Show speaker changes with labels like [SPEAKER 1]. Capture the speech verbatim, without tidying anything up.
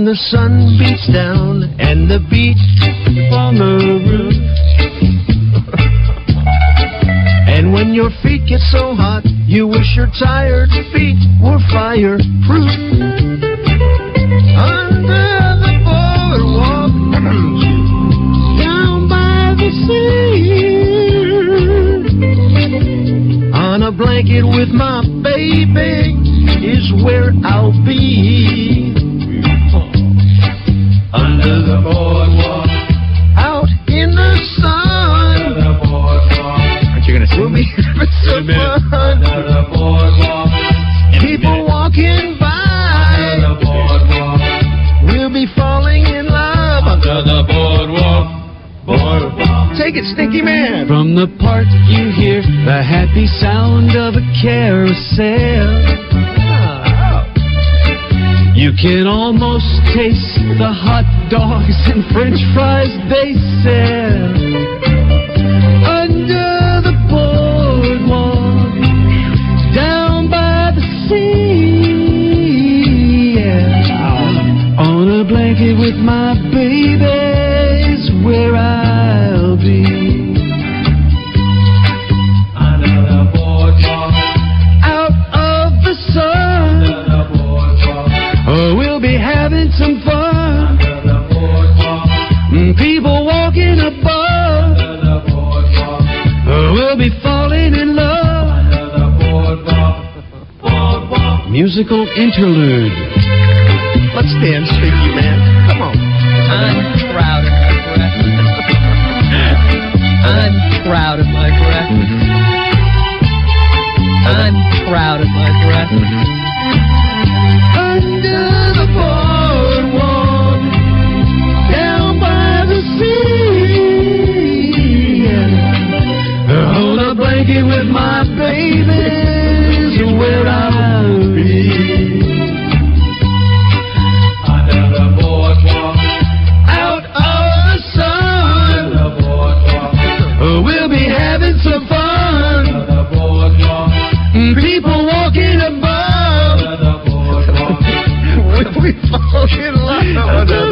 [SPEAKER 1] the sun beats down and the beach on the roof. And when your feet get so hot, you wish your tired feet were fireproof. Under the boardwalk, down by the sea, on a blanket with my baby is where I'll be. Under the boardwalk, out in the sun. Under the boardwalk,
[SPEAKER 2] aren't you gonna sing?
[SPEAKER 1] We'll be having some fun.
[SPEAKER 2] Under the boardwalk,
[SPEAKER 1] people walking by.
[SPEAKER 2] Under the boardwalk,
[SPEAKER 1] we'll be falling in love.
[SPEAKER 2] Under the boardwalk, boardwalk.
[SPEAKER 1] Take it, Stinky Man.
[SPEAKER 3] From the park you hear the happy sound of a carousel. You can almost taste the hot dogs and french fries they sell. Under the boardwalk, down by the sea, yeah. On a blanket with my baby's where I'll be.
[SPEAKER 2] Under the boardwalk,
[SPEAKER 3] out of the sun.
[SPEAKER 2] Under the boardwalk,
[SPEAKER 3] oh, we'll be having some fun.
[SPEAKER 2] Under the boardwalk,
[SPEAKER 3] people walking above.
[SPEAKER 2] Under the boardwalk,
[SPEAKER 3] oh, we'll be falling in love.
[SPEAKER 2] Under the boardwalk, boardwalk.
[SPEAKER 3] Musical interlude.
[SPEAKER 1] Let's dance, Stinky Man. Come on.
[SPEAKER 4] I'm proud of my breath. I'm proud of my breath. I'm proud of my breath.
[SPEAKER 1] Under the boardwalk, down by the sea,
[SPEAKER 3] Hold a blanket with my baby's where I'll be.
[SPEAKER 2] Under the boardwalk,
[SPEAKER 3] Out of the sun.
[SPEAKER 2] under the boardwalk,
[SPEAKER 3] oh, we'll be having some fun.
[SPEAKER 2] under the boardwalk,
[SPEAKER 3] people walking above.
[SPEAKER 2] under the boardwalk.
[SPEAKER 1] we'll be falling in love.